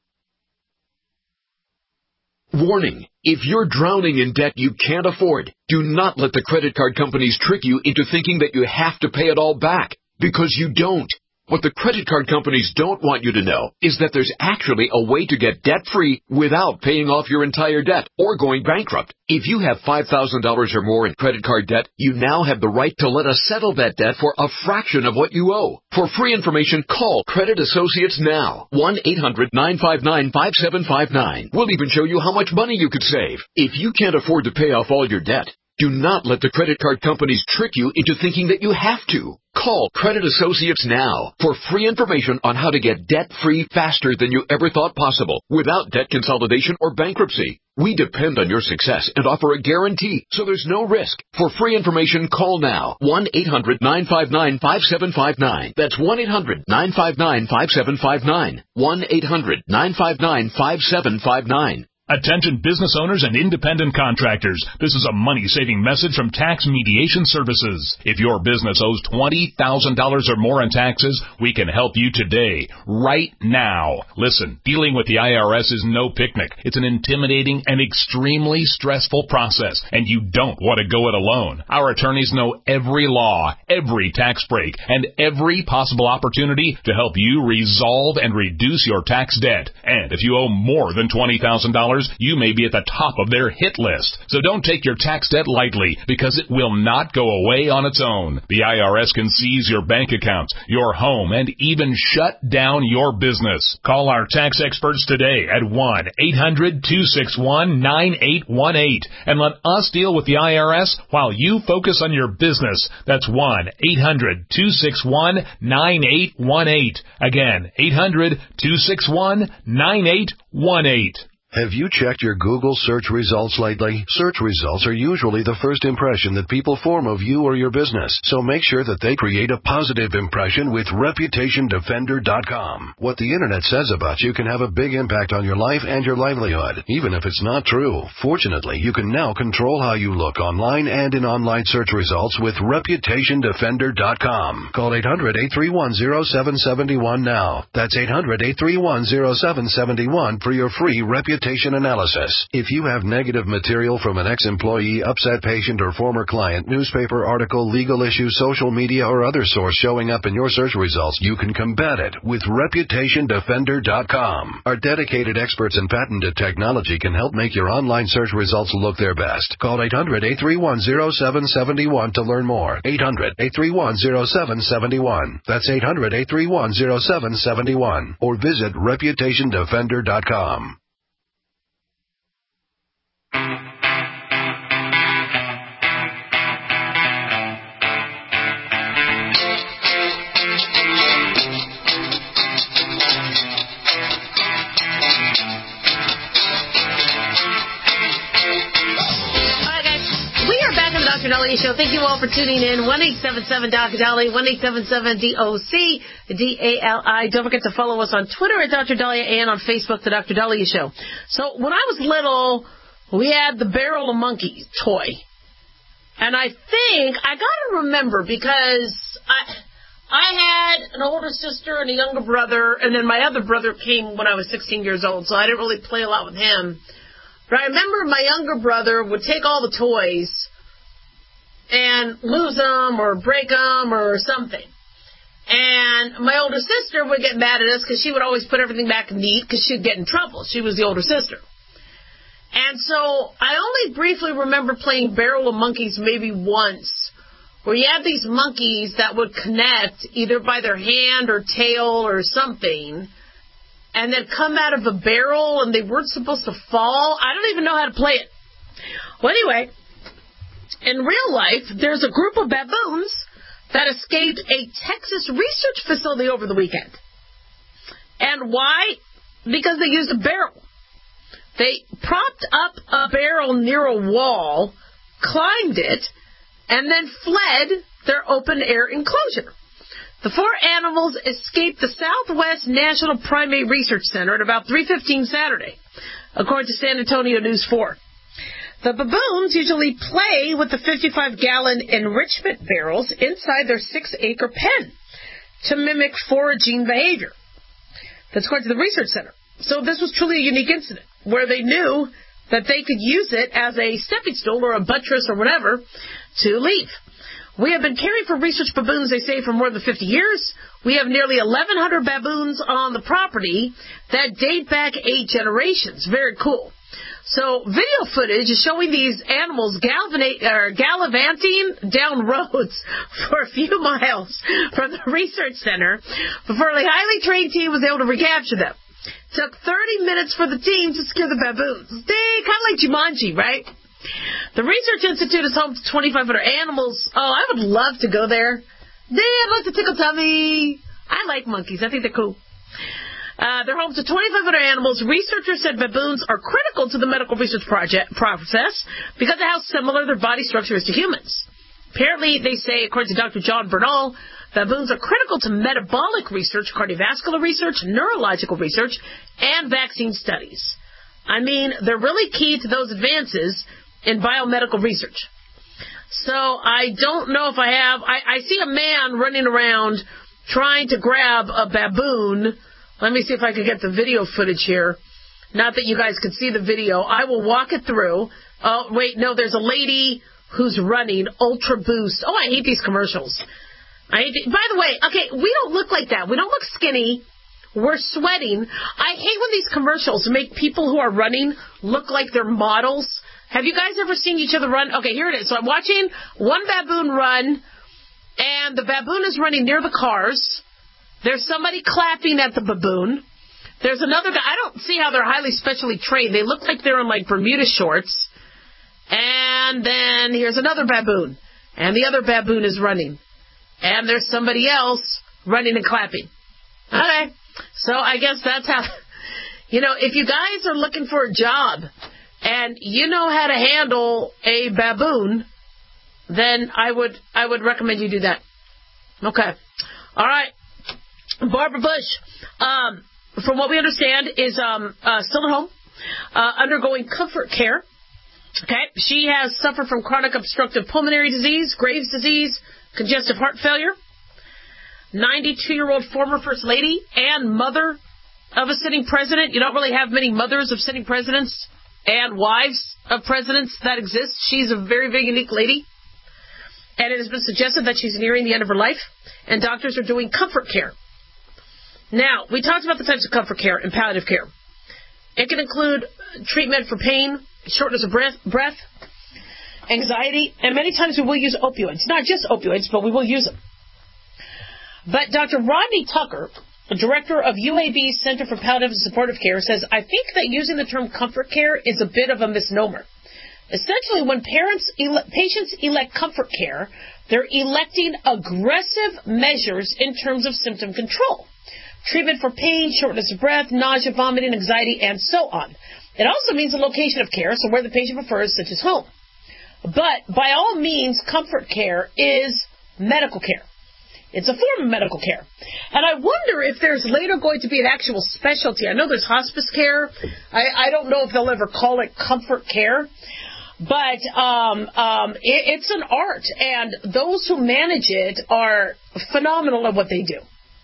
Warning, if you're drowning in debt you can't afford, do not let the credit card companies trick you into thinking that you have to pay it all back, because you don't. What the credit card companies don't want you to know is that there's actually a way to get debt-free without paying off your entire debt or going bankrupt. If you have five thousand dollars or more in credit card debt, you now have the right to let us settle that debt for a fraction of what you owe. For free information, call Credit Associates now. one eight hundred nine five nine five seven five nine. We'll even show you how much money you could save. If you can't afford to pay off all your debt, do not let the credit card companies trick you into thinking that you have to. Call Credit Associates now for free information on how to get debt-free faster than you ever thought possible without debt consolidation or bankruptcy. We depend on your success and offer a guarantee, so there's no risk. For free information, call now. one eight hundred nine five nine five seven five nine. That's one eight hundred nine five nine five seven five nine. one eight hundred nine five nine five seven five nine. Attention business owners and independent contractors. This is a money-saving message from Tax Mediation Services. If your business owes twenty thousand dollars or more in taxes, we can help you today, right now. Listen, dealing with the I R S is no picnic. It's an intimidating and extremely stressful process, and you don't want to go it alone. Our attorneys know every law, every tax break, and every possible opportunity to help you resolve and reduce your tax debt. And if you owe more than twenty thousand dollars, you may be at the top of their hit list. So don't take your tax debt lightly, because it will not go away on its own. The I R S can seize your bank accounts, your home, and even shut down your business. Call our tax experts today at one eight hundred two six one nine eight one eight and let us deal with the I R S while you focus on your business. That's one eight hundred two six one nine eight one eight. Again, eight hundred two six one nine eight one eight. Have you checked your Google search results lately? Search results are usually the first impression that people form of you or your business, so make sure that they create a positive impression with reputation defender dot com. What the internet says about you can have a big impact on your life and your livelihood, even if it's not true. Fortunately, you can now control how you look online and in online search results with reputation defender dot com. Call eight hundred eight three one zero seven seven one now. That's eight hundred eight three one zero seven seven one for your free reputation analysis. If you have negative material from an ex-employee, upset patient, or former client, newspaper article, legal issue, social media, or other source showing up in your search results, you can combat it with reputation defender dot com. Our dedicated experts in patented technology can help make your online search results look their best. Call eight hundred eight three one zero seven seven one to learn more. eight hundred eight three one zero seven seven one. That's eight hundred eight three one zero seven seven one. Or visit reputation defender dot com. Doctor Dolly Show. Thank you all for tuning in. one eight seven seven Doctor Dolly, one eight seven seven D O C D A L I. Don't forget to follow us on Twitter at Doctor Dahlia and on Facebook, The Doctor Dahlia Show. So when I was little, we had the Barrel of Monkeys toy. And I think, I gotta remember, because I I had an older sister and a younger brother, and then my other brother came when I was sixteen years old, so I didn't really play a lot with him. But I remember my younger brother would take all the toys and lose them or break them or something. And my older sister would get mad at us because she would always put everything back neat because she'd get in trouble. She was the older sister. And so I only briefly remember playing Barrel of Monkeys maybe once, where you had these monkeys that would connect either by their hand or tail or something, and they'd come out of a barrel and they weren't supposed to fall. I don't even know how to play it. Well, anyway, in real life, there's a group of baboons that escaped a Texas research facility over the weekend. And why? because they used a barrel. They propped up a barrel near a wall, climbed it, and then fled their open-air enclosure. The four animals escaped the Southwest National Primate Research Center at about three fifteen Saturday, according to San Antonio News four. The baboons usually play with the fifty-five gallon enrichment barrels inside their six acre pen to mimic foraging behavior. That's according to the research center. So this was truly a unique incident where they knew that they could use it as a stepping stool or a buttress or whatever to leave. We have been caring for research baboons, they say, for more than fifty years. We have nearly eleven hundred baboons on the property that date back eight generations. Very cool. So video footage is showing these animals galvana- or gallivanting down roads for a few miles from the research center before a highly trained team was able to recapture them. It took thirty minutes for the team to secure the baboons. They kind of like Jumanji, right? The Research Institute is home to twenty-five hundred animals. Oh, I would love to go there. They I'd like to tickle tummy. I like monkeys. I think they're cool. Uh, they're home to twenty-five hundred animals. Researchers said baboons are critical to the medical research project process because of how similar their body structure is to humans. Apparently, they say, according to Doctor John Bernal, baboons are critical to metabolic research, cardiovascular research, neurological research, and vaccine studies. I mean, they're really key to those advances in biomedical research. So I don't know if I have... I, I see a man running around trying to grab a baboon. Let me see if I can get the video footage here. Not that you guys could see the video. I will walk it through. Oh, wait, no, there's a lady who's running Ultra Boost. Oh, I hate these commercials. I hate the, by the way, okay, we don't look like that. We don't look skinny. We're sweating. I hate when these commercials make people who are running look like they're models. Have you guys ever seen each other run? Okay, here it is. So I'm watching one baboon run, and the baboon is running near the cars. There's somebody clapping at the baboon. There's another guy. I don't see how they're highly specially trained. They look like they're in, like, Bermuda shorts. And then here's another baboon. And the other baboon is running. And there's somebody else running and clapping. Okay. So I guess that's how, you know, if you guys are looking for a job and you know how to handle a baboon, then I would I would recommend you do that. Okay. All right. Barbara Bush, um, from what we understand, is um, uh, still at home, uh, undergoing comfort care. Okay. She has suffered from chronic obstructive pulmonary disease, Graves' disease, congestive heart failure. ninety-two-year-old former First Lady and mother of a sitting president. You don't really have many mothers of sitting presidents and wives of presidents that exist. She's a very, very unique lady. And it has been suggested that she's nearing the end of her life, and doctors are doing comfort care. Now, we talked about the types of comfort care and palliative care. It can include treatment for pain, shortness of breath, breath, anxiety, and many times we will use opioids. Not just opioids, but we will use them. But Doctor Rodney Tucker, the director of U A B's Center for Palliative and Supportive Care, says, I think that using the term comfort care is a bit of a misnomer. Essentially, when parents ele- patients elect comfort care, they're electing aggressive measures in terms of symptom control. Treatment for pain, shortness of breath, nausea, vomiting, anxiety, and so on. It also means the location of care, so where the patient prefers, such as home. But by all means, comfort care is medical care. It's a form of medical care. And I wonder if there's later going to be an actual specialty. I know there's hospice care. I, I don't know if they'll ever call it comfort care. But um, um, it, it's an art, and those who manage it are phenomenal at what they do.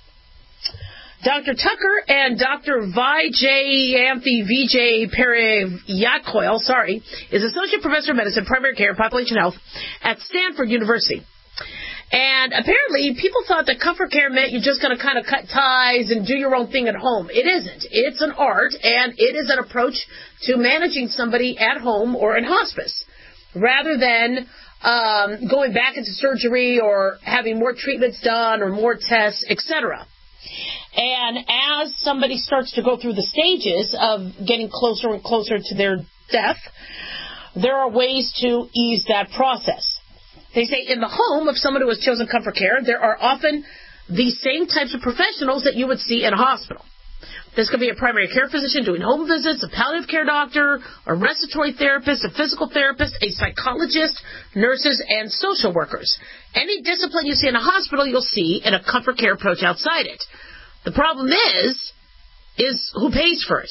Doctor Tucker and Doctor Vijayanthi Vijay Periyakkoil, sorry, is Associate Professor of Medicine, Primary Care, and Population Health at Stanford University. And apparently, people thought that comfort care meant you're just going to kind of cut ties and do your own thing at home. It isn't. It's an art, and it is an approach to managing somebody at home or in hospice, rather than um, going back into surgery or having more treatments done or more tests, et cetera. And as somebody starts to go through the stages of getting closer and closer to their death, there are ways to ease that process. They say in the home of someone who has chosen comfort care, there are often the same types of professionals that you would see in a hospital. This could be a primary care physician doing home visits, a palliative care doctor, a respiratory therapist, a physical therapist, a psychologist, nurses, and social workers. Any discipline you see in a hospital, you'll see in a comfort care approach outside it. The problem is, is who pays for it.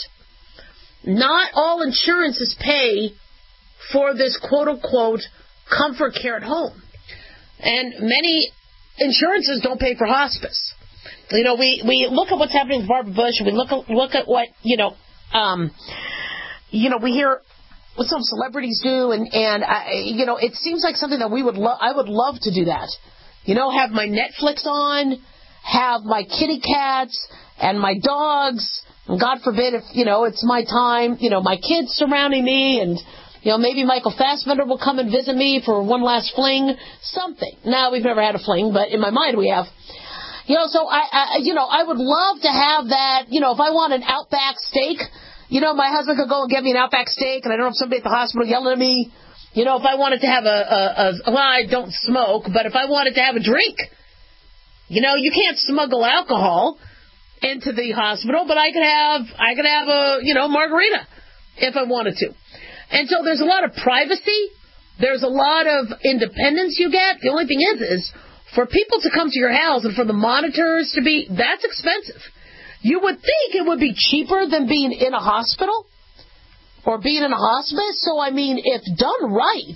Not all insurances pay for this quote-unquote comfort care at home. And many insurances don't pay for hospice. You know, we, we look at what's happening with Barbara Bush, and we look at, look at what, you know, um, you know, we hear what some celebrities do, and, and I, you know, it seems like something that we would lo- I would love to do that. You know, have my Netflix on, have my kitty cats and my dogs, and God forbid if, you know, it's my time, you know, my kids surrounding me, and, you know, maybe Michael Fassbender will come and visit me for one last fling, something. No, we've never had a fling, but in my mind we have. You know, so I, I, you know, I would love to have that, you know, if I want an Outback steak, you know, my husband could go and get me an Outback steak, and I don't have somebody at the hospital yelling at me. You know, if I wanted to have a, a, a well, I don't smoke, but if I wanted to have a drink, you know, you can't smuggle alcohol into the hospital, but I could have, I could have a, you know, margarita if I wanted to. And so there's a lot of privacy. There's a lot of independence you get. The only thing is, is for people to come to your house and for the monitors to be, that's expensive. You would think it would be cheaper than being in a hospital or being in a hospice. So, I mean, if done right,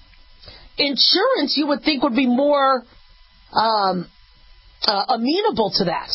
insurance you would think would be more um, uh, amenable to that.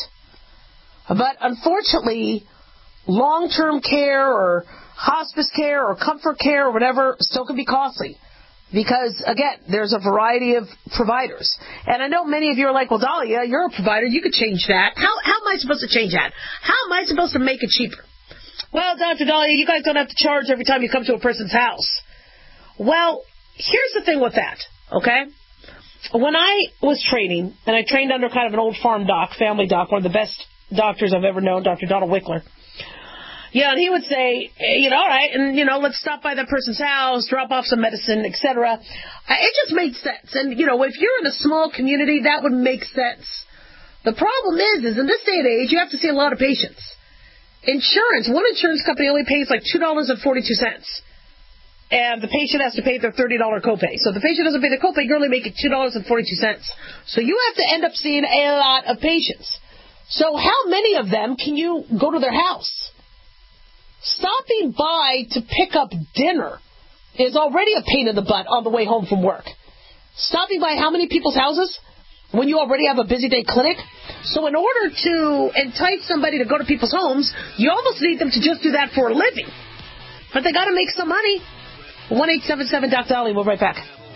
But unfortunately, long-term care or hospice care or comfort care or whatever still can be costly. Because, again, there's a variety of providers. And I know many of you are like, well, Dahlia, you're a provider. You could change that. How, how am I supposed to change that? How am I supposed to make it cheaper? Well, Doctor Dahlia, you guys don't have to charge every time you come to a person's house. Well, here's the thing with that, okay? When I was training, and I trained under kind of an old farm doc, family doc, one of the best doctors I've ever known, Doctor Donald Wickler. Yeah, and he would say, you know, all right, and, you know, let's stop by that person's house, drop off some medicine, et cetera. It just made sense. And, you know, if you're in a small community, that would make sense. The problem is, is in this day and age, you have to see a lot of patients. Insurance, one insurance company only pays like two dollars and forty-two cents. And the patient has to pay their thirty dollars copay. So if the patient doesn't pay their copay, you're only making two dollars and forty-two cents. So you have to end up seeing a lot of patients. So how many of them can you go to their house? Stopping by to pick up dinner is already a pain in the butt on the way home from work. Stopping by how many people's houses when you already have a busy day clinic? So in order to entice somebody to go to people's homes, you almost need them to just do that for a living. But they got to make some money. one eight seven seven Doctor Dolly. We'll be right back.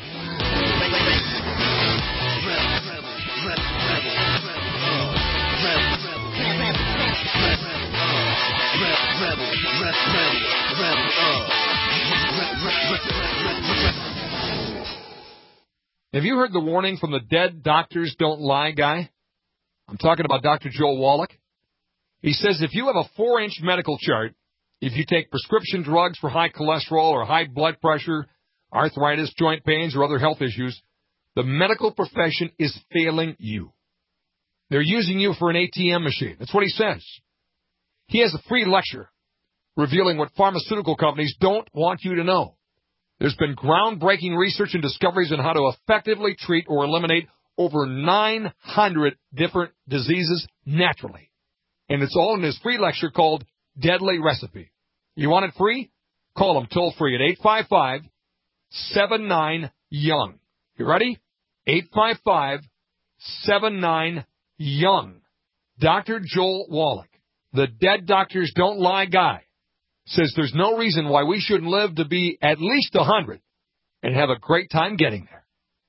Have you heard the warning from the Dead Doctors Don't Lie guy? I'm talking about Doctor Joel Wallach. He says if you have a four-inch medical chart, if you take prescription drugs for high cholesterol or high blood pressure, arthritis, joint pains, or other health issues, the medical profession is failing you. They're using you for an A T M machine. That's what he says. He has a free lecture revealing what pharmaceutical companies don't want you to know. There's been groundbreaking research and discoveries on how to effectively treat or eliminate over nine hundred different diseases naturally. And it's all in his free lecture called Deadly Recipe. You want it free? Call him toll free at eight five five, seven nine, young. You ready? eight five five, seven nine, young. Doctor Joel Wallach, the Dead Doctors Don't Lie guy, says there's no reason why we shouldn't live to be at least one hundred and have a great time getting there.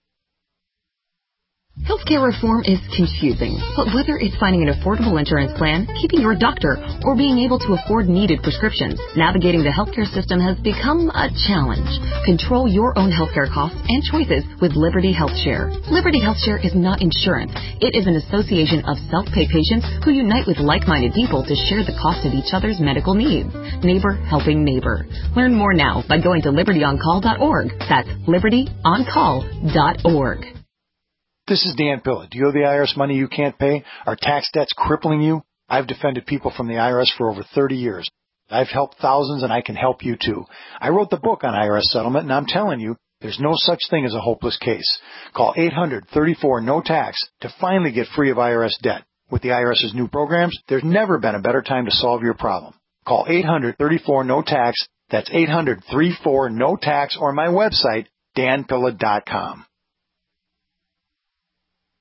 Healthcare reform is confusing, but whether it's finding an affordable insurance plan, keeping your doctor, or being able to afford needed prescriptions, navigating the healthcare system has become a challenge. Control your own healthcare costs and choices with Liberty HealthShare. Liberty HealthShare is not insurance. It is an association of self-pay patients who unite with like-minded people to share the cost of each other's medical needs. Neighbor helping neighbor. Learn more now by going to liberty on call dot org. That's liberty on call dot org. This is Dan Pilla. Do you owe the I R S money you can't pay? Are tax debts crippling you? I've defended people from the I R S for over thirty years. I've helped thousands, and I can help you too. I wrote the book on I R S settlement, and I'm telling you, there's no such thing as a hopeless case. Call eight hundred, thirty-four, no tax to finally get free of I R S debt. With the IRS's new programs, there's never been a better time to solve your problem. Call eight hundred, thirty-four, no tax. That's eight hundred, thirty-four, no tax, or my website, dan pilla dot com.